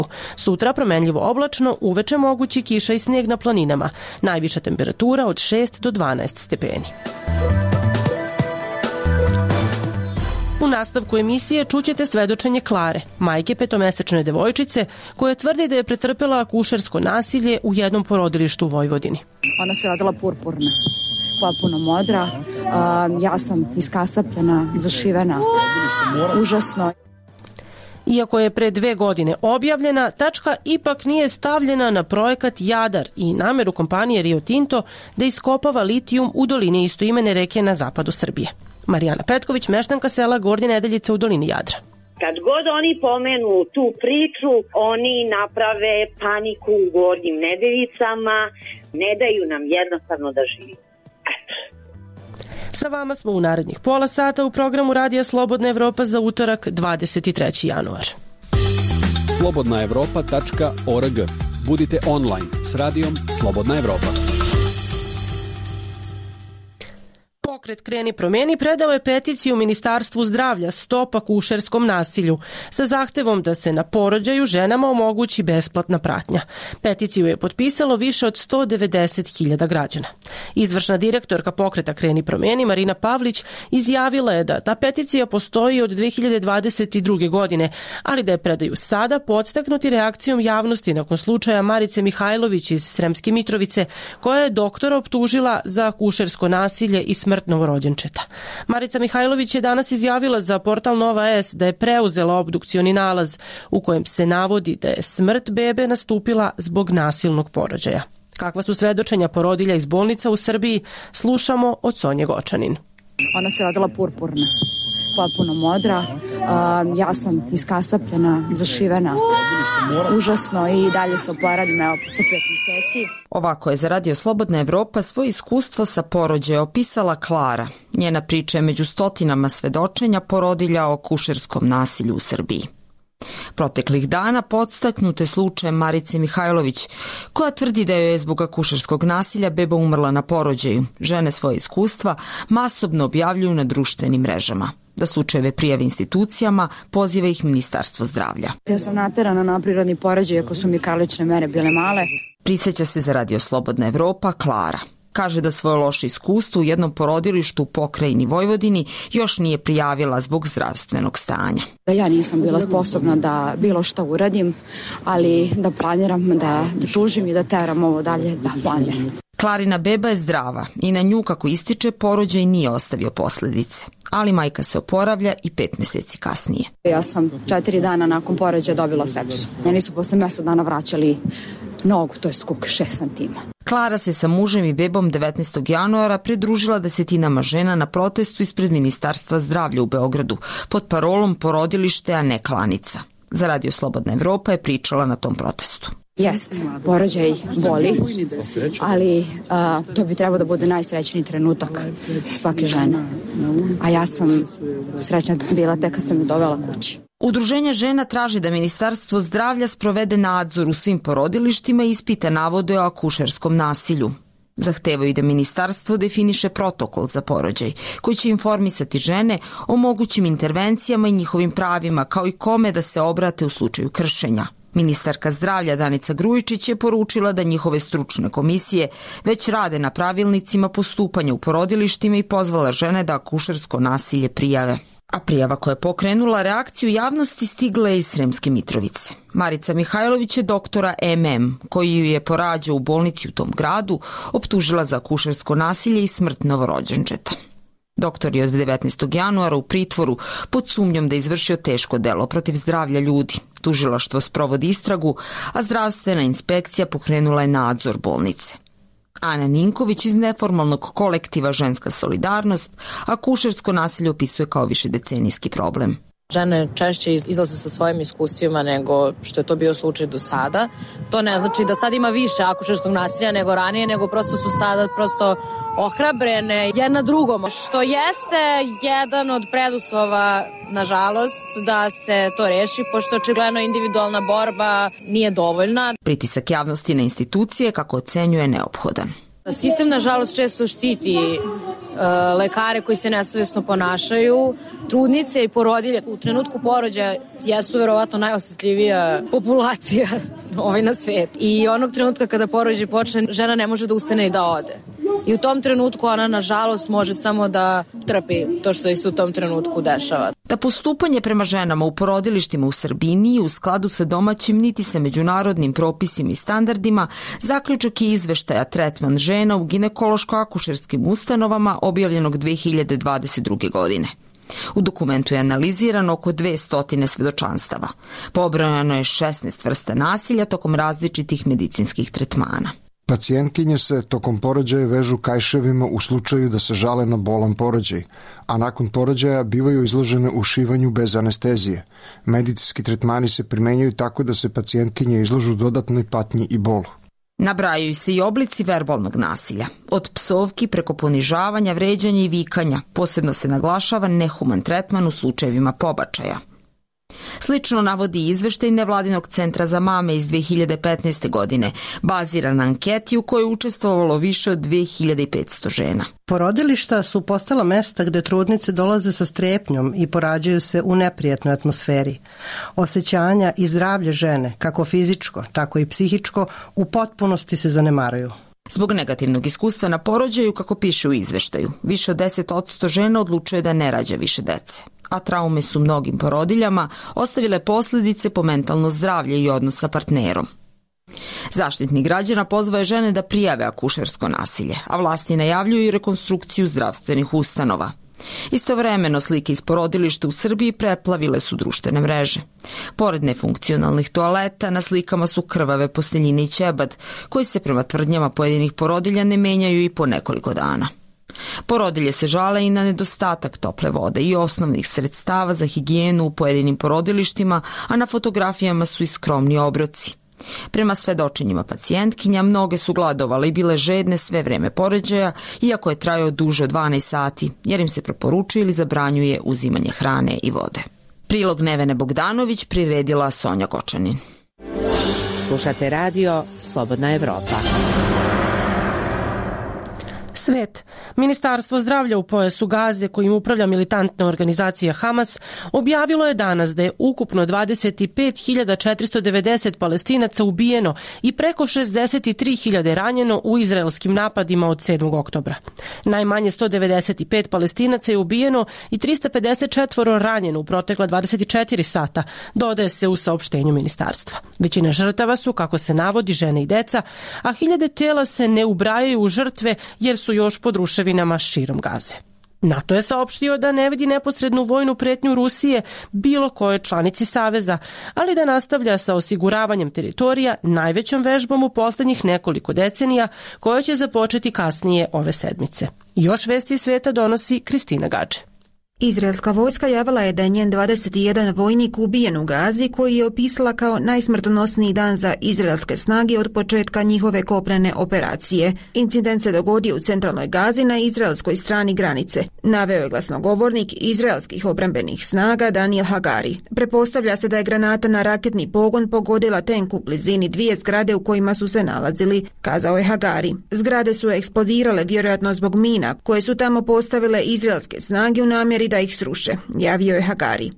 Sutra promenljivo oblačno, uveče mogući kiša i snijeg na planinama. Najviša temperatura od 6 do 12 stepeni. U nastavku emisije čućete svedočenje Klare, majke petomesečne devojčice, koja tvrdi da je pretrpela akušersko nasilje u jednom porodilištu u Vojvodini. Ona se rodila purpurna, potpuno modra, ja sam iskasapljena, zašivena, užasno. Iako je pre 2 godine objavljena, tačka ipak nije stavljena na projekat Jadar i nameru kompanije Rio Tinto da iskopava litijum u dolini istoimene reke na zapadu Srbije. Marijana Petković, meštanka sela Gornje Nedeljice u dolini Jadra. Kad god oni pomenu tu priču, oni naprave paniku u Gornjim Nedeljicama, ne daju nam jednostavno da živimo. Sa vama smo u narednih pola sata u programu Radija Slobodna Evropa za utorak 23. januar. slobodnaevropa.org. Budite online s radijom Slobodna Evropa. Pokret Kreni promeni predao je peticiju Ministarstvu zdravlja Stop akušerskom nasilju sa zahtevom da se na porođaju ženama omogući besplatna pratnja. Peticiju je potpisalo više od 190.000 građana. Izvršna direktorka Pokreta Kreni promeni Marina Pavlić izjavila je da ta peticija postoji od 2022. godine, ali da je predaju sada podstaknuti reakcijom javnosti nakon slučaja Marice Mihajlović iz Sremske Mitrovice, koja je doktora optužila za akušersko nasilje i smrt novorođenčeta. Marica Mihajlović je danas izjavila za portal Nova S da je preuzela obdukcioni nalaz u kojem se navodi da je smrt bebe nastupila zbog nasilnog porođaja. Kakva su svedočenja porodilja iz bolnica u Srbiji, slušamo od Sonje Gočanin. Ona se rodila purpurna, potpuno modra, ja sam iskasapljena, zašivena, užasno i dalje se oporavljam, evo, sa 5 meseci. Ovako je za Radio Slobodna Evropa svoje iskustvo sa porođaja opisala Klara. Njena priča je među stotinama svedočenja porodilja o akušerskom nasilju u Srbiji. Proteklih dana podstaknute slučajem Marice Mihajlović, koja tvrdi da joj je zbog akušerskog nasilja beba umrla na porođaju. Žene svoje iskustva masovno objavljuju na društvenim mrežama. Da slučajeve prijave institucijama, poziva ih Ministarstvo zdravlja. Ja sam naterana na prirodni porođaj, ako su mi karlične mere bile male. Prisjeća se za Radio Slobodna Evropa Klara. Kaže da svoje loše iskustvo u jednom porodilištu u pokrajini Vojvodini još nije prijavila zbog zdravstvenog stanja. Ja nisam bila sposobna da bilo šta uradim, ali da planiram, da tužim i da teram ovo dalje, da planiram. Klarina beba je zdrava i na nju, kako ističe, porođaj nije ostavio posledice. Ali majka se oporavlja i 5 meseci kasnije. Ja sam 4 dana nakon porođaja dobila sepsu. Meni su posle mjesec dana vraćali nogu, to je kuk 6 santima. Klara se sa mužem i bebom 19. januara pridružila desetinama žena na protestu ispred Ministarstva zdravlja u Beogradu pod parolom porodilište, a ne klanica. Za Radio Slobodna Evropa je pričala na tom protestu. Jeste, porođaj boli, ali to bi trebao da bude najsrećniji trenutak svake žene. A ja sam srećna bila tek kad sam me dovela kući. Udruženja žena traži da Ministarstvo zdravlja sprovede nadzor u svim porodilištima i ispita navode o akušerskom nasilju. Zahtevaju da ministarstvo definiše protokol za porođaj, koji će informisati žene o mogućim intervencijama i njihovim pravima, kao i kome da se obrate u slučaju kršenja. Ministarka zdravlja Danica Grujičić je poručila da njihove stručne komisije već rade na pravilnicima postupanja u porodilištima i pozvala žene da akušersko nasilje prijave. A prijava koja je pokrenula reakciju javnosti stigla je iz Sremske Mitrovice. Marica Mihajlović je doktora MM, koji ju je porađao u bolnici u tom gradu, optužila za akušersko nasilje i smrt novorođenčeta. Doktor je od 19. januara u pritvoru pod sumnjom da je izvršio teško delo protiv zdravlja ljudi. Tužilaštvo sprovodi istragu, a zdravstvena inspekcija pokrenula je nadzor bolnice. Ana Ninković iz neformalnog kolektiva Ženska solidarnost akušersko nasilje opisuje kao višedecenijski problem. Žene češće izlaze sa svojim iskustvima nego što je to bio slučaj do sada. To ne znači da sad ima više akušerskog nasilja nego ranije, nego prosto su sada ohrabrene jedna drugom, što jeste jedan od preduslova, nažalost, da se to reši, pošto očigledno individualna borba nije dovoljna. Pritisak javnosti na institucije, kako ocenjuje, neophodan. Sistem, nažalost, često štiti lekare koji se nesavjesno ponašaju. Trudnice i porodilje u trenutku porođaja jesu verovatno najosetljivija populacija na svet. I onog trenutka kada porođaj počne, žena ne može da ustane i da ode. I u tom trenutku ona, nažalost, može samo da trpi to što se u tom trenutku dešava. Da postupanje prema ženama u porodilištima u Srbiji nije u skladu sa domaćim niti sa međunarodnim propisima i standardima, zaključak je izveštaja Tretman žena u ginekološko-akušerskim ustanovama objavljenog 2022. godine. U dokumentu je analizirano oko 200 svedočanstava. Pobrojano je 16 vrsta nasilja tokom različitih medicinskih tretmana. Pacijentkinje se tokom porođaja vežu kajševima u slučaju da se žale na bolan porođaj, a nakon porođaja bivaju izložene ušivanju bez anestezije. Medicinski tretmani se primenjaju tako da se pacijentkinje izložu dodatnoj patnji i bolu. Nabrajaju se i oblici verbalnog nasilja. Od psovki preko ponižavanja, vređanja i vikanja. Posebno se naglašava nehuman tretman u slučajevima pobačaja. Slično navodi izveštaj Nevladinog centra za mame iz 2015. godine, baziran na anketi u kojoj je učestvovalo više od 2500 žena. Porodilišta su postala mesta gde trudnice dolaze sa strepnjom i porađaju se u neprijatnoj atmosferi. Osećanja i zdravlje žene, kako fizičko, tako i psihičko, u potpunosti se zanemaruju. Zbog negativnog iskustva na porođaju, kako piše u izveštaju, više od 10% žena odlučuje da ne rađa više dece, a traume su mnogim porodiljama ostavile posljedice po mentalno zdravlje i odnos sa partnerom. Zaštitnik građana pozvao je žene da prijave akušersko nasilje, a vlasti najavljuju i rekonstrukciju zdravstvenih ustanova. Istovremeno slike iz porodilišta u Srbiji preplavile su društvene mreže. Pored nefunkcionalnih toaleta, na slikama su krvave posteljine i ćebad, koji se prema tvrdnjama pojedinih porodilja ne menjaju i po nekoliko dana. Porodilje se žale i na nedostatak tople vode i osnovnih sredstava za higijenu u pojedinim porodilištima, a na fotografijama su i skromni obroci. Prema svedočenjima pacijentkinja, mnoge su gladovale i bile žedne sve vreme porođaja, iako je trajao duže od 12 sati, jer im se preporučuje ili zabranjuje uzimanje hrane i vode. Prilog Nevene Bogdanović priredila Sonja Gočanin. Slušate radio Slobodna Evropa. Svet. Ministarstvo zdravlja u pojasu Gaze, kojim upravlja militantna organizacija Hamas, objavilo je danas da je ukupno 25.490 Palestinaca ubijeno i preko 63.000 ranjeno u izraelskim napadima od 7. oktobra. Najmanje 195 Palestinaca je ubijeno i 354 ranjeno u protekla 24 sata, dodaje se u saopštenju ministarstva. Većina žrtava su, kako se navodi, žene i deca, a hiljade tela se ne ubrajaju u žrtve jer su još pod ruševinama širom Gaze. NATO je saopštio da ne vidi neposrednu vojnu pretnju Rusije bilo kojoj članici Saveza, ali da nastavlja sa osiguravanjem teritorija najvećom vežbom u poslednjih nekoliko decenija, koja će započeti kasnije ove sedmice. Još vesti iz sveta donosi Kristina Gađe. Izraelska vojska javila je da je njen 21 vojnik ubijen u Gazi, koji je opisala kao najsmrtonosniji dan za izraelske snage od početka njihove kopnene operacije. Incident se dogodio u centralnoj Gazi na izraelskoj strani granice, naveo je glasnogovornik izraelskih obrambenih snaga Daniel Hagari. Prepostavlja se da je granata na raketni pogon pogodila tenk u blizini dvije zgrade u kojima su se nalazili, kazao je Hagari. Zgrade su eksplodirale vjerojatno zbog mina koje su tamo postavile izraelske snage u namjeri da ih sruše, javio je Hagari.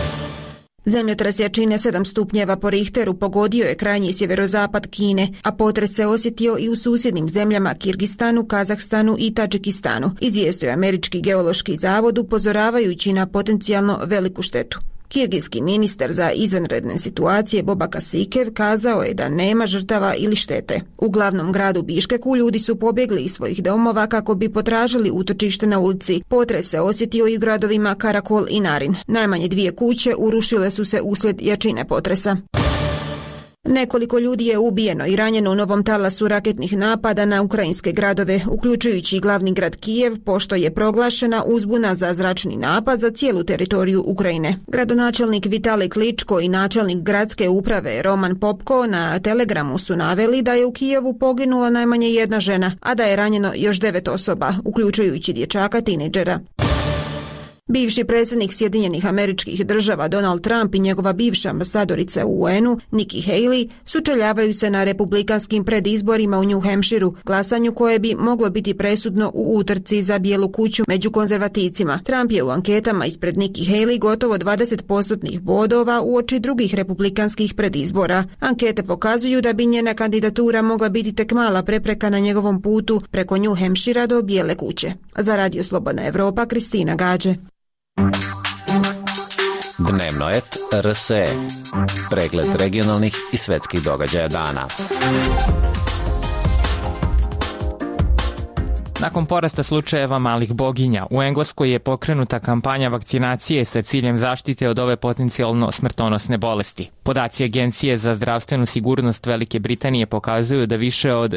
Zemljotres jačine 7 stupnjeva po Richteru pogodio je krajnji sjeverozapad Kine, a potres se osjetio i u susjednim zemljama Kirgistanu, Kazahstanu i Tadžikistanu, izvijestio je Američki geološki zavod upozoravajući na potencijalno veliku štetu. Kirgijski ministar za izvanredne situacije Bobaka Sikev kazao je da nema žrtava ili štete. U glavnom gradu Biškeku ljudi su pobjegli iz svojih domova kako bi potražili utočište na ulici. Potres se osjetio i u gradovima Karakol i Narin. Najmanje 2 kuće urušile su se uslijed jačine potresa. Nekoliko ljudi je ubijeno i ranjeno u novom talasu raketnih napada na ukrajinske gradove, uključujući glavni grad Kijev, pošto je proglašena uzbuna za zračni napad za cijelu teritoriju Ukrajine. Gradonačelnik Vitali Kličko i načelnik gradske uprave Roman Popko na Telegramu su naveli da je u Kijevu poginula najmanje 1 žena, a da je ranjeno još 9 osoba, uključujući dječaka tinejdžera. Bivši predsjednik Sjedinjenih Američkih Država Donald Trump i njegova bivša ambasadorica u UN-u Nikki Haley sučeljavaju se na republikanskim predizborima u New Hampshireu, glasanju koje bi moglo biti presudno u utrci za Bijelu kuću među konzervativcima. Trump je u anketama ispred Nikki Haley gotovo 20% bodova uoči drugih republikanskih predizbora. Ankete pokazuju da bi njena kandidatura mogla biti tek mala prepreka na njegovom putu preko New Hampshirea do Bijele kuće. Za Radio Slobodna Evropa, Kristina Gađe. Dnevno et RSE. Pregled regionalnih i svetskih događaja dana. Nakon porasta slučajeva malih boginja, u Engleskoj je pokrenuta kampanja vakcinacije sa ciljem zaštite od ove potencijalno smrtonosne bolesti. Podaci Agencije za zdravstvenu sigurnost Velike Britanije pokazuju da više od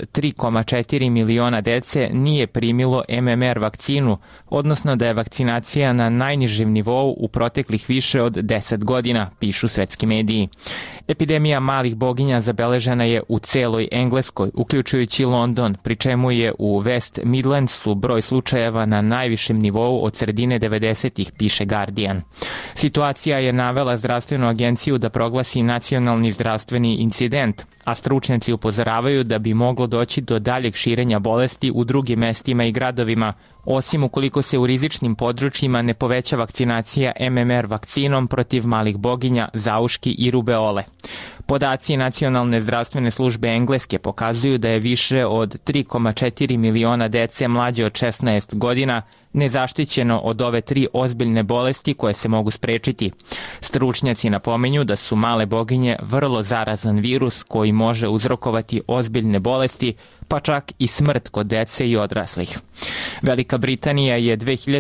3,4 miliona dece nije primilo MMR vakcinu, odnosno da je vakcinacija na najnižem nivou u proteklih više od 10 godina, pišu svetski mediji. Epidemija malih boginja zabeležena je u celoj Engleskoj, uključujući London, pri čemu je u West Midlandsu broj slučajeva na najvišem nivou od sredine 90-ih, piše Guardian. Situacija je navela zdravstvenu agenciju da proglasi nacionalni zdravstveni incident, a stručnjaci upozoravaju da bi moglo doći do daljeg širenja bolesti u drugim mestima i gradovima, osim ukoliko se u rizičnim područjima ne poveća vakcinacija MMR vakcinom protiv malih boginja, zauški i rubeole. Podaci Nacionalne zdravstvene službe Engleske pokazuju da je više od 3,4 miliona dece mlađe od 16 godina nezaštićeno od ove 3 ozbiljne bolesti koje se mogu sprečiti. Stručnjaci napominju da su male boginje vrlo zarazan virus koji može uzrokovati ozbiljne bolesti, pa čak i smrt kod dece i odraslih. Velika Britanija je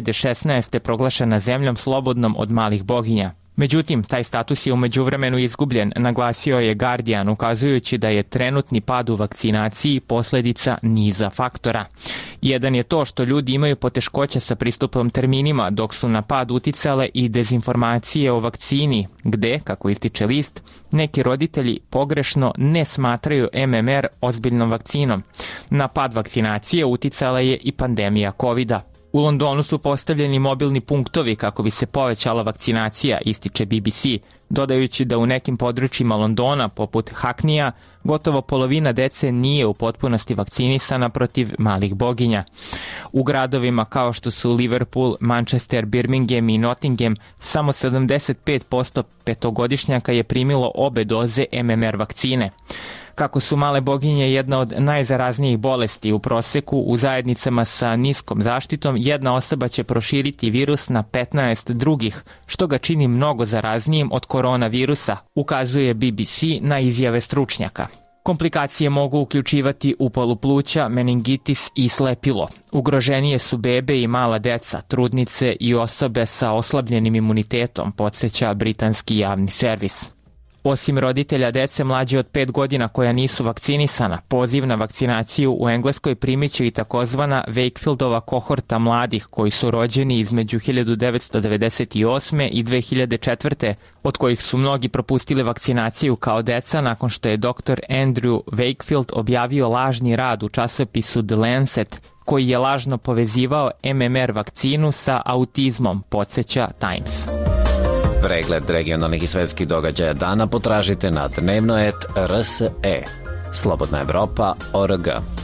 2016. proglašena zemljom slobodnom od malih boginja. Međutim, taj status je u međuvremenu izgubljen, naglasio je Guardian, ukazujući da je trenutni pad u vakcinaciji posljedica niza faktora. Jedan je to što ljudi imaju poteškoća sa pristupom terminima, dok su na pad uticale i dezinformacije o vakcini, gde, kako ističe list, neki roditelji pogrešno ne smatraju MMR ozbiljnom vakcinom. Na pad vakcinacije uticala je i pandemija COVID-a. U Londonu su postavljeni mobilni punktovi kako bi se povećala vakcinacija, ističe BBC, dodajući da u nekim područjima Londona, poput Hackneya, gotovo polovina dece nije u potpunosti vakcinisana protiv malih boginja. U gradovima kao što su Liverpool, Manchester, Birmingham i Nottingham, samo 75% petogodišnjaka je primilo obe doze MMR vakcine. Kako su male boginje jedna od najzaraznijih bolesti u proseku u zajednicama sa niskom zaštitom, jedna osoba će proširiti virus na 15 drugih, što ga čini mnogo zaraznijim od koronavirusa, ukazuje BBC na izjave stručnjaka. Komplikacije mogu uključivati upalu pluća, meningitis i slepilo. Ugroženije su bebe i mala deca, trudnice i osobe sa oslabljenim imunitetom, podsjeća britanski javni servis. Osim roditelja dece mlađe od 5 godina koja nisu vakcinisana, poziv na vakcinaciju u Engleskoj primit će i takozvana Wakefieldova kohorta mladih koji su rođeni između 1998. i 2004. od kojih su mnogi propustili vakcinaciju kao deca nakon što je dr. Andrew Wakefield objavio lažni rad u časopisu The Lancet koji je lažno povezivao MMR vakcinu sa autizmom, podsjeća Times. Pregled regionalnih i svetskih događaja dana potražite na dnevnoet.rse. Slobodna Evropa.org.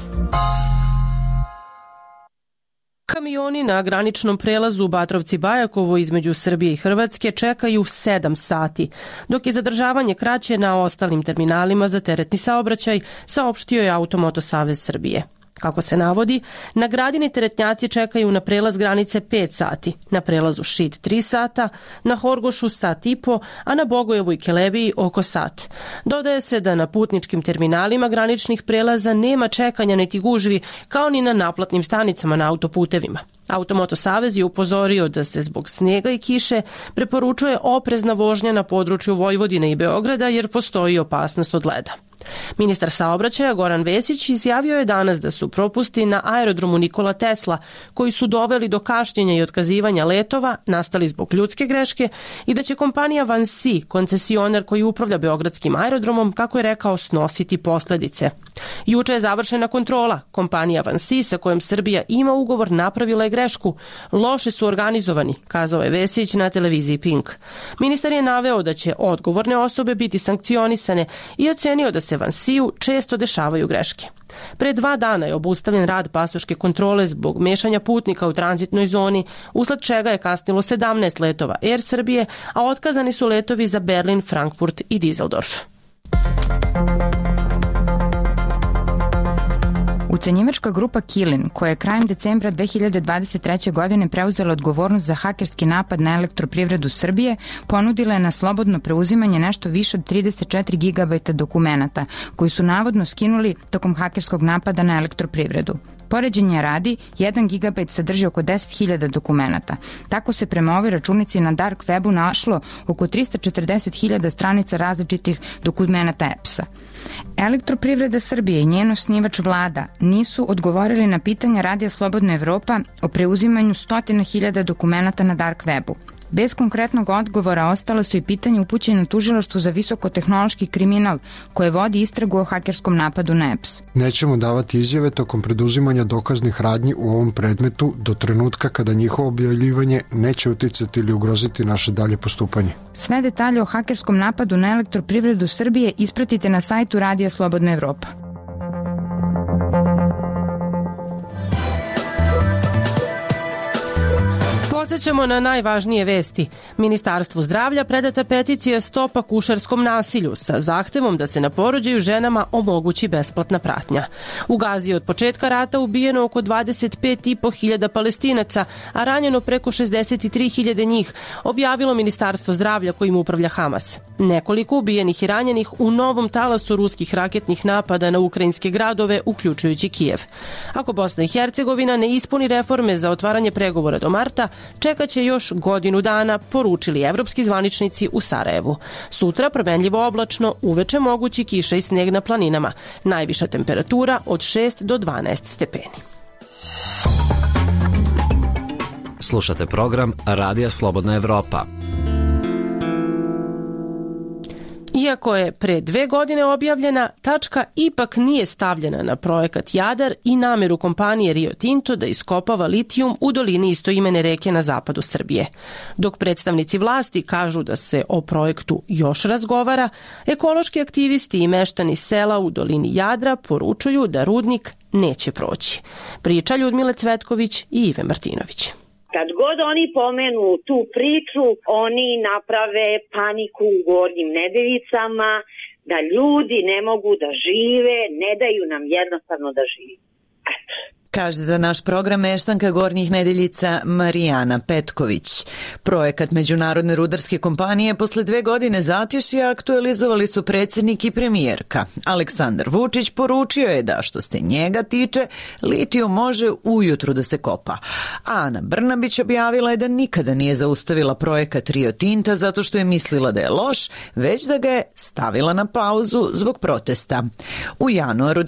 Kamioni na graničnom prelazu Batrovci-Bajakovo između Srbije i Hrvatske čekaju 7 sati, dok je zadržavanje kraće na ostalim terminalima za teretni saobraćaj, saopštio je Automoto Savez Srbije. Kako se navodi, na Gradini teretnjaci čekaju na prelaz granice 5 sati, na prelazu Šid 3 sata, na Horgošu sat i po, a na Bogojevu i Kelebiji oko sat. Dodaje se da na putničkim terminalima graničnih prelaza nema čekanja niti gužvi, kao ni na naplatnim stanicama na autoputevima. Automoto Savez je upozorio da se zbog snega i kiše preporučuje oprezna vožnja na području Vojvodine i Beograda jer postoji opasnost od leda. Ministar saobraćaja Goran Vesić izjavio je danas da su propusti na aerodromu Nikola Tesla, koji su doveli do kašnjenja i otkazivanja letova, nastali zbog ljudske greške i da će kompanija Vansi, koncesionar koji upravlja Beogradskim aerodromom, kako je rekao, snositi posledice. Juče je završena kontrola. Kompanija Vansi, sa kojom Srbija ima ugovor, napravila je grešku. Loše su organizovani, kazao je Vesić na televiziji Pink. Ministar je naveo da će odgovorne osobe biti sankcionisane i ocenio da se Vansiju često dešavaju greške. Pre 2 dana je obustavljen rad pasoške kontrole zbog mešanja putnika u tranzitnoj zoni, usled čega je kasnilo 17 letova Air Srbije, a otkazani su letovi za Berlin, Frankfurt i Düsseldorf. Ucenjivačka grupa Kilin, koja je krajem decembra 2023. godine preuzela odgovornost za hakerski napad na Elektroprivredu Srbije, ponudila je na slobodno preuzimanje nešto više od 34 gigabajta dokumenata, koji su navodno skinuli tokom hakerskog napada na Elektroprivredu. Poređenja radi, 1 gigabajt sadrži oko 10.000 dokumenata. Tako se prema ovoj računici na dark webu našlo oko 340.000 stranica različitih dokumenata EPS-a. Elektroprivreda Srbije i njen osnivač Vlada nisu odgovorili na pitanja Radija Slobodna Evropa o preuzimanju 100.000 dokumenata na dark webu. Bez konkretnog odgovora ostale su i pitanje upućene tužilaštvu za visokotehnološki kriminal koje vodi istragu o hakerskom napadu na EPS. Nećemo davati izjave tokom preduzimanja dokaznih radnji u ovom predmetu do trenutka kada njihovo objavljivanje neće uticati ili ugroziti naše dalje postupanje. Sve detalje o hakerskom napadu na Elektroprivredu Srbije ispratite na sajtu Radija Slobodna Evropa. Podsećamo na najvažnije vesti. Ministarstvu zdravlja predata peticija Stop akušerskom nasilju sa zahtevom da se na porođaju ženama omogući besplatna pratnja. U Gazi je od početka rata ubijeno oko 25.500 Palestinaca, a ranjeno preko 63.000 njih, objavilo Ministarstvo zdravlja kojim upravlja Hamas. Nekoliko ubijenih i ranjenih u novom talasu ruskih raketnih napada na ukrajinske gradove, uključujući Kijev. Ako Bosna i Hercegovina ne ispuni reforme za otvaranje pregovora do marta, čekaće još godinu dana, poručili evropski zvaničnici u Sarajevu. Sutra promenljivo oblačno, uveče mogući kiša i sneg na planinama. Najviša temperatura od 6 do 12 stepeni. Slušate program Radija Slobodna Evropa. Iako je pre 2 godine objavljena, tačka ipak nije stavljena na projekat Jadar i nameru kompanije Rio Tinto da iskopava litijum u dolini istoimene reke na zapadu Srbije. Dok predstavnici vlasti kažu da se o projektu još razgovara, ekološki aktivisti i meštani sela u dolini Jadra poručuju da rudnik neće proći. Priča Ljudmile Cvetković i Ive Martinović. Kad god oni pomenu tu priču, oni naprave paniku u Gornjim Nedeljicama, da ljudi ne mogu da žive, ne daju nam jednostavno da žive. Kaže za naš program meštanka Gornjih Nedeljica Marijana Petković. Projekat Međunarodne rudarske kompanije posle 2 godine zatješija aktualizovali su predsjednik i premijerka. Aleksandar Vučić poručio je da što se njega tiče, litijum može ujutru da se kopa. Ana Brnabić objavila je da nikada nije zaustavila projekat Rio Tinta zato što je mislila da je loš, već da ga je stavila na pauzu zbog protesta. U januaru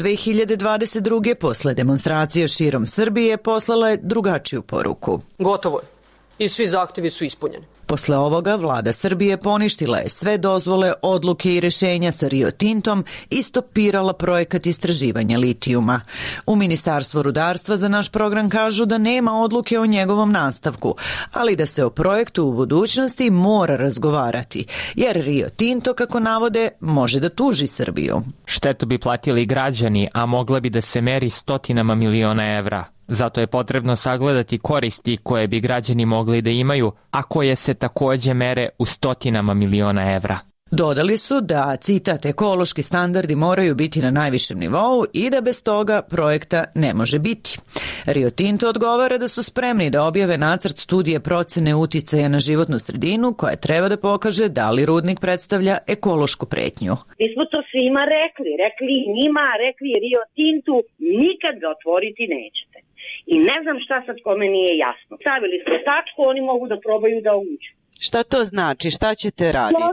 2022. posle demonstracije širom Srbije poslala je drugačiju poruku. Gotovo je. I svi zahtevi su ispunjeni. Posle ovoga vlada Srbije poništila je sve dozvole, odluke i rešenja sa Rio Tintom i stopirala projekat istraživanja litijuma. U Ministarstvu rudarstva za naš program kažu da nema odluke o njegovom nastavku, ali da se o projektu u budućnosti mora razgovarati, jer Rio Tinto, kako navode, može da tuži Srbiju. Štetu bi platili građani, a mogla bi da se meri stotinama miliona evra. Zato je potrebno sagledati koristi koje bi građani mogli da imaju, a koje se takođe mere u stotinama miliona evra. Dodali su da, citat, ekološki standardi moraju biti na najvišem nivou i da bez toga projekta ne može biti. Rio Tinto odgovara da su spremni da objave nacrt studije procene uticaja na životnu sredinu koja treba da pokaže da li rudnik predstavlja ekološku pretnju. Mi smo to svima rekli njima, rekli Rio Tintu, nikad ga otvoriti nećete. I ne znam šta sad kome nije jasno. Stavili smo tačku, oni mogu da probaju da uđu. Šta to znači? Šta ćete raditi? To znači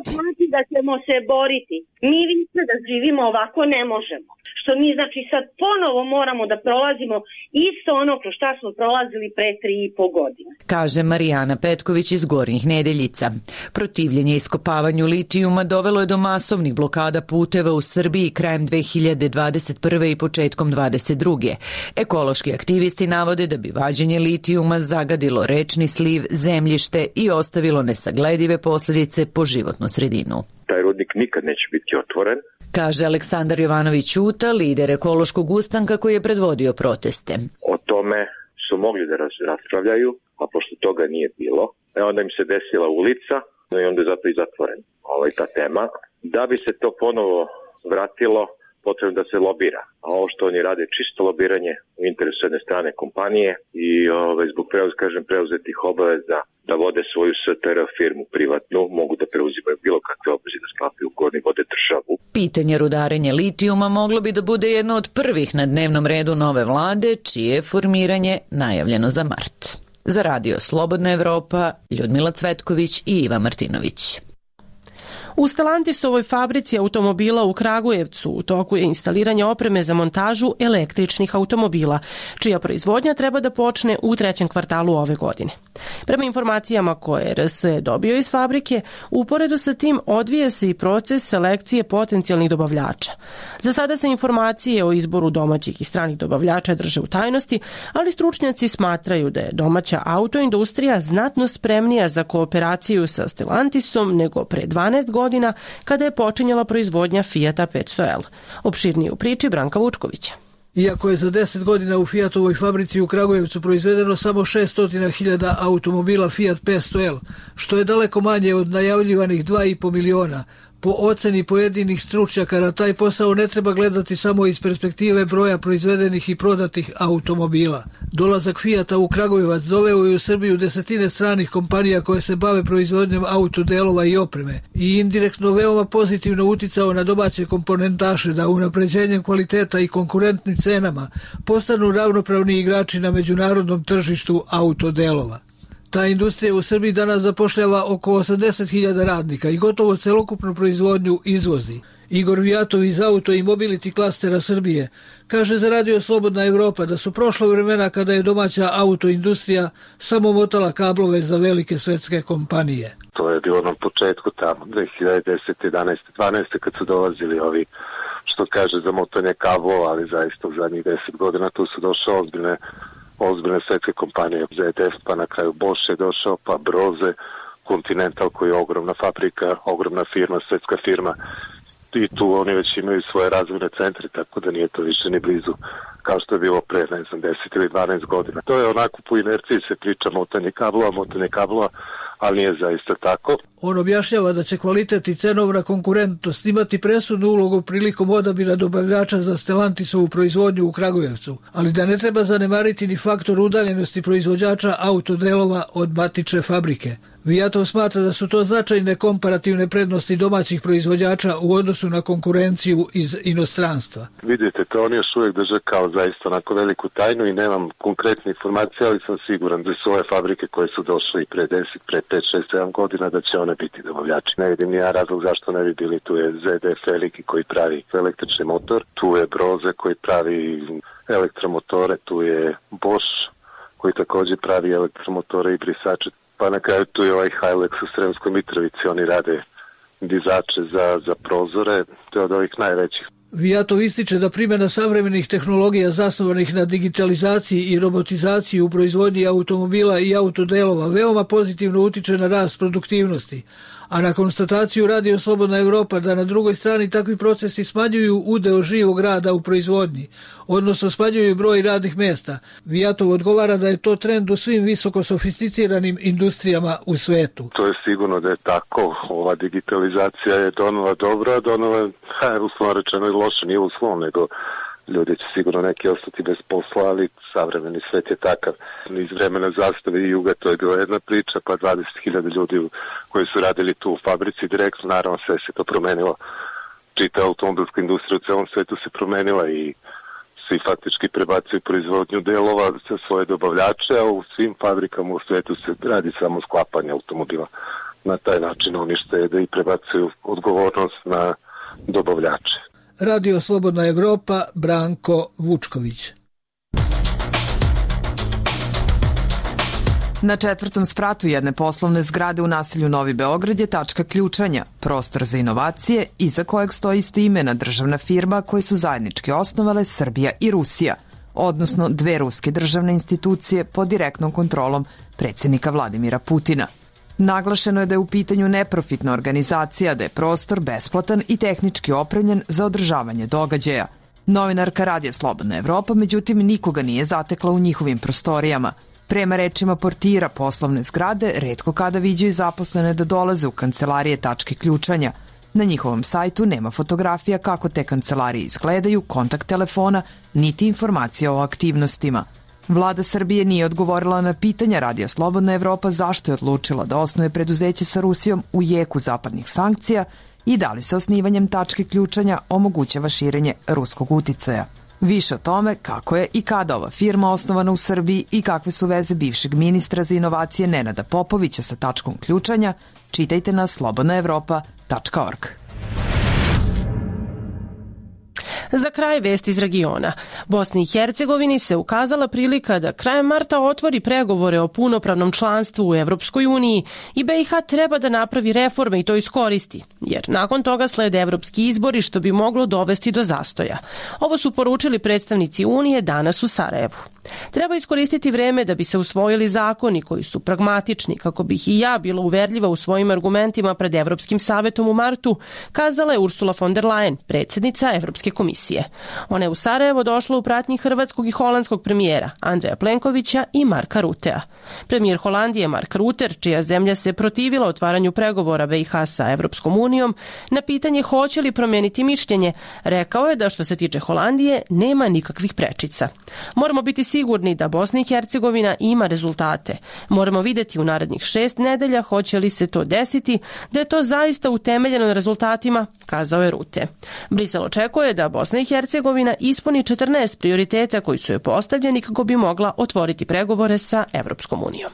da ćemo se boriti. Mi više da živimo ovako ne možemo. Što mi znači sad ponovo moramo da prolazimo isto ono kroz šta smo prolazili pre 3,5 godine. Kaže Marijana Petković iz Gornjih Nedeljica. Protivljenje iskopavanju litijuma dovelo je do masovnih blokada puteva u Srbiji krajem 2021. i početkom 2022. Ekološki aktivisti navode da bi vađenje litijuma zagadilo rečni sliv, zemljište i ostavilo nesagledive posljedice po životnu sredinu. Taj rudnik nikad neće biti otvoren, kaže Aleksandar Jovanović Ćuta, lider ekološkog ustanka koji je predvodio proteste. O tome su mogli da raspravljaju, a pošto toga nije bilo, onda im se desila ulica i onda je zato i zatvoren ta tema. Da bi se to ponovo vratilo, potrebno da se lobira. A ovo što oni rade čisto lobiranje u interesu jedne strane kompanije i zbog preuzetih obaveza da vode svoju STR firmu privatnu, mogu da preuzimaju bilo kakve obaveze da sklapaju ugovor i vode državu. Pitanje rudarenja litijuma moglo bi da bude jedno od prvih na dnevnom redu nove vlade, čije je formiranje najavljeno za mart. Za Radio Slobodna Evropa, Ljudmila Cvetković i Iva Martinović. U Stellantisovoj fabrici automobila u Kragujevcu u toku je instaliranje opreme za montažu električnih automobila, čija proizvodnja treba da počne u 3. kvartalu ove godine. Prema informacijama koje RS je dobio iz fabrike, uporedu sa tim odvija se i proces selekcije potencijalnih dobavljača. Za sada se informacije o izboru domaćih i stranih dobavljača drže u tajnosti, ali stručnjaci smatraju da je domaća autoindustrija znatno spremnija za kooperaciju sa Stellantisom nego pre 12 godina kada je počinjala proizvodnja Fijata 500L. Opširnije u priči Branka Vučkovića. Iako je za 10 godina u Fijatovoj fabrici u Kragujevcu proizvedeno samo 600.000 automobila Fiat 500L, što je daleko manje od najavljivanih 2,5 miliona, po oceni pojedinih stručnjaka na taj posao ne treba gledati samo iz perspektive broja proizvedenih i prodatih automobila. Dolazak Fijata u Kragujevac doveo je u Srbiju desetine stranih kompanija koje se bave proizvodnjom autodelova i opreme i indirektno veoma pozitivno uticao na domaće komponentaše da unapređenjem kvaliteta i konkurentnim cenama postanu ravnopravni igrači na međunarodnom tržištu autodelova. Ta industrija u Srbiji danas zapošljava oko 80.000 radnika i gotovo celokupnu proizvodnju izvozi. Igor Vijatov iz Auto i Mobility klastera Srbije kaže za Radio Slobodna Evropa da su prošla vremena kada je domaća autoindustrija samo motala kablove za velike svetske kompanije. To je bilo na početku tamo 2010, 11, 12 kad su dolazili ovi što kaže za motanje kablova, ali zaista u zadnjih 10 godina tu su došle ozbiljne svetske kompanije, ZDF, pa na kraju Bosch je došao, pa Broze, Continental koji je ogromna fabrika, ogromna firma, svetska firma i tu oni već imaju svoje razvojne centre, tako da nije to više ni blizu kao što je bilo pre, 10 ili 12 godina. To je onako po inerciji se priča motanje kablova, ali nije zaista tako. On objašnjava da će kvalitet i cenovna konkurentnost imati presudnu ulogu prilikom odabira dobavljača za Stellantisovu proizvodnju u Kragujevcu, ali da ne treba zanemariti ni faktor udaljenosti proizvođača autodelova od matične fabrike. Vijatov smatra da su to značajne komparativne prednosti domaćih proizvođača u odnosu na konkurenciju iz inostranstva. Vidite, to oni još uvijek drže kao zaista onako veliku tajnu i nemam konkretne informacije, ali sam siguran da su ove fabrike koje su došle i pre 10, pre 5, 6, 7 godina da će one biti dobavljači. Ne vidim ni ja razlog zašto ne bi bili. Tu je ZDF veliki koji pravi električni motor, tu je Broze koji pravi elektromotore, tu je Bosch koji također pravi elektromotore i brisače. Pa na kraju tu je ovaj Hilux u Sremskoj Mitrovici, oni rade dizače za prozore, to je od ovih najvećih. Vijatov ističe da primjena savremenih tehnologija zasnovanih na digitalizaciji i robotizaciji u proizvodnji automobila i autodelova veoma pozitivno utiče na rast produktivnosti, a na konstataciju Radio Slobodna Evropa da na drugoj strani takvi procesi smanjuju udeo živog rada u proizvodnji, odnosno smanjuju broj radnih mjesta. Vijatov odgovara da je to trend u svim visoko sofisticiranim industrijama u svetu. To je sigurno da je tako. Ova digitalizacija je donela dobro, a donela, uslovno rečeno, i loše, nije uslovno, nego ljudi će sigurno neki ostati bez posla, ali savremeni svet je takav. Iz vremena zastave i juga to je bila jedna priča, pa 20.000 ljudi koji su radili tu u fabrici direktno, naravno sve se to promenilo. Čita automobilska industrija u celom svetu se promenila i svi faktički prebacuju proizvodnju delova za svoje dobavljače, a u svim fabrikama u svetu se radi samo sklapanje automobila. na taj način oni štede i prebacuju odgovornost na dobavljače. Radio Slobodna Evropa, Branko Vučković. Na 4. spratu jedne poslovne zgrade u naselju Novi Beograd je tačka ključanja, prostor za inovacije iza kojeg stoji istoimena državna firma koje su zajednički osnovale Srbija i Rusija, odnosno dve ruske državne institucije pod direktnom kontrolom predsjednika Vladimira Putina. Naglašeno je da je u pitanju neprofitna organizacija, da je prostor besplatan i tehnički opremljen za održavanje događaja. Novinarka Radija Slobodna Evropa, međutim, nikoga nije zatekla u njihovim prostorijama. Prema rečima portira poslovne zgrade, retko kada viđaju zaposlene da dolaze u kancelarije tačke ključanja. Na njihovom sajtu nema fotografija kako te kancelarije izgledaju, kontakt telefona, niti informacija o aktivnostima. Vlada Srbije nije odgovorila na pitanja Radija Slobodna Evropa zašto je odlučila da osnuje preduzeće sa Rusijom u jeku zapadnih sankcija i da li se osnivanjem tačke ključanja omogućava širenje ruskog uticaja. Više o tome kako je i kada ova firma osnovana u Srbiji i kakve su veze bivšeg ministra za inovacije Nenada Popovića sa tačkom ključanja, čitajte na slobodnaevropa.org. Za kraj vest iz regiona. Bosni i Hercegovini se ukazala prilika da krajem marta otvori pregovore o punopravnom članstvu u Evropskoj uniji i BiH treba da napravi reforme i to iskoristi, jer nakon toga slede evropski izbori što bi moglo dovesti do zastoja. Ovo su poručili predstavnici Unije danas u Sarajevu. Treba iskoristiti vreme da bi se usvojili zakoni koji su pragmatični, kako bih i ja bila uverljiva u svojim argumentima pred Evropskim savetom u martu, kazala je Ursula von der Leyen, predsjednica Evropske komisije. Ona je u Sarajevo došla u pratnji hrvatskog i holandskog premijera Andreja Plenkovića i Marka Rutea. Premijer Holandije Mark Rutte, čija zemlja se protivila otvaranju pregovora BiH sa Evropskom unijom, na pitanje hoće li promijeniti mišljenje, rekao je da što se tiče Holandije nema nikakvih prečica. Moramo biti sigurni da Bosna i Hercegovina ima rezultate. Moramo vidjeti u narednih 6 nedelja hoće li se to desiti, da je to zaista utemeljeno na rezultatima, kazao je Rutte. Brisel očekuje da Bosna i Hercegovina ispuni 14 prioriteta koji su joj postavljeni kako bi mogla otvoriti pregovore sa Evropskom unijom.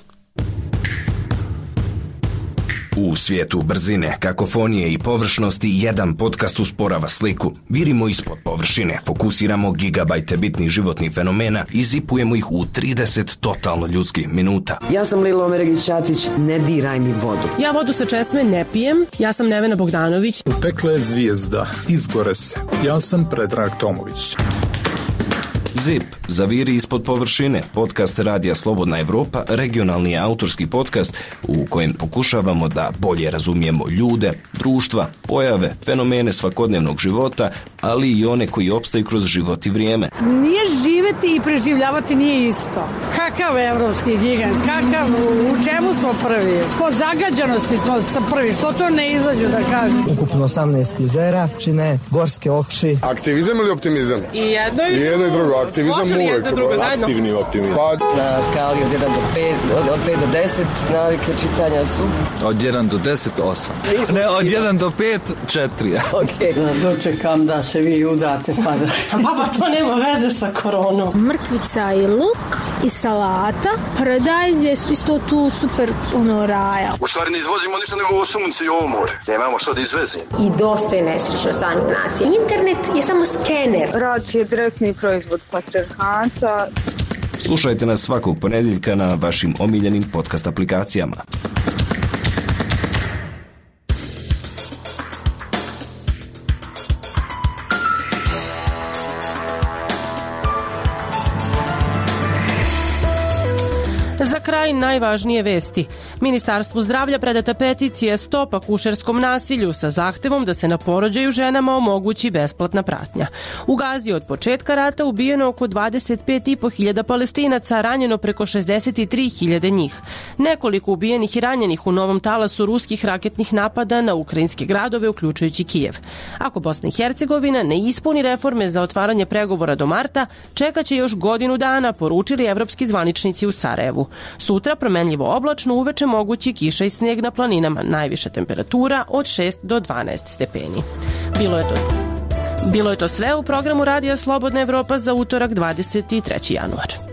U svijetu brzine, kakofonije i površnosti jedan podcast usporava sliku. Virimo ispod površine, fokusiramo gigabajte bitnih životnih fenomena i zipujemo ih u 30 totalno ljudskih minuta. Ja sam Lilo Omeregić-Ćatić, ne diraj mi vodu. Ja vodu sa česme ne pijem, ja sam Nevena Bogdanović. Upekla je zvijezda, izgore se. Ja sam Predrag Tomović. ZIP, zaviri ispod površine, podcast Radija Slobodna Evropa, regionalni autorski podcast u kojem pokušavamo da bolje razumijemo ljude, društva, pojave, fenomene svakodnevnog života, ali i one koji opstaju kroz život i vrijeme. Nije živeti i preživljavati nije isto. Kakav evropski gigant, kakav, u čemu smo prvi? Po zagađanosti smo prvi, što to ne izađu da kažem? Ukupno 18 jezera, čine gorske oči. Aktivizam ili optimizam? I jedno i drugo. Aktivizam uvijek. Aktivni optimizam. Na skali od 1 do 5, od 5 do 10 navike čitanja su? Od 1 do 10, 8. Ne, od 1 do 5, 4. Ok. Dočekam da se vi udate pa da... Baba, to nema veze sa koronom. Mrkvica i luk i salata. Paradajz je isto tu super raja. U stvari ne izvozimo ništa nego ovo sunce i ovo more. Nemamo što da izvezimo. I dosta je nesrećno stanje u naciji. Internet je samo skener. Rad je direktni proizvod patriarhata. Slušajte nas svakog ponedjeljka na vašim omiljenim podcast aplikacijama. Za kraj najvažnije vesti. Ministarstvu zdravlja predata peticija Stop akušerskom nasilju sa zahtevom da se na porođaju ženama omogući besplatna pratnja. U Gazi od početka rata ubijeno oko 25.500 Palestinaca, ranjeno preko 63.000 njih. Nekoliko ubijenih i ranjenih u novom talasu ruskih raketnih napada na ukrajinske gradove, uključujući Kijev. Ako Bosna i Hercegovina ne ispuni reforme za otvaranje pregovora do marta, čekaće još godinu dana, poručili evropski zvaničnici u Sarajevu. Sutra promenljivo oblačno, uveče mogući kiša i snijeg na planinama, najviša temperatura od 6 do 12 stepeni. Bilo je to sve u programu Radija Slobodna Evropa za utorak 23. januar.